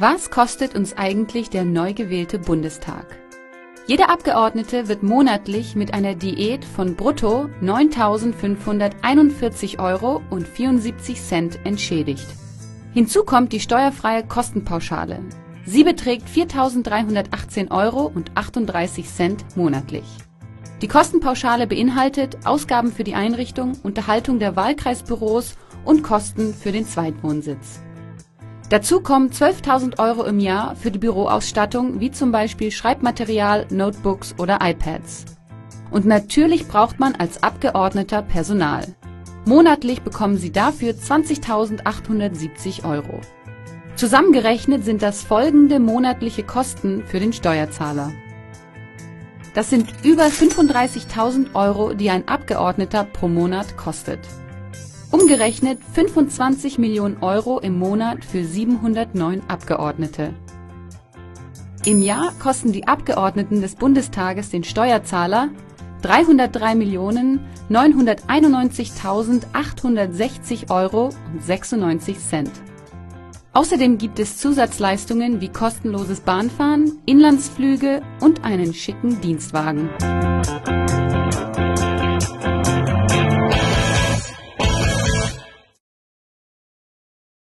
Was kostet uns eigentlich der neu gewählte Bundestag? Jeder Abgeordnete wird monatlich mit einer Diät von brutto 9.541,74 € entschädigt. Hinzu kommt die steuerfreie Kostenpauschale. Sie beträgt 4.318,38 € monatlich. Die Kostenpauschale beinhaltet Ausgaben für die Einrichtung, Unterhaltung der Wahlkreisbüros und Kosten für den Zweitwohnsitz. Dazu kommen 12.000 € im Jahr für die Büroausstattung, wie zum Beispiel Schreibmaterial, Notebooks oder iPads. Und natürlich braucht man als Abgeordneter Personal. Monatlich bekommen Sie dafür 20.870 €. Zusammengerechnet sind das folgende monatliche Kosten für den Steuerzahler. Das sind über 35.000 €, die ein Abgeordneter pro Monat kostet. Umgerechnet 25 Millionen € im Monat für 709 Abgeordnete. Im Jahr kosten die Abgeordneten des Bundestages den Steuerzahler 303.991.860,96 € . Außerdem gibt es Zusatzleistungen wie kostenloses Bahnfahren, Inlandsflüge und einen schicken Dienstwagen.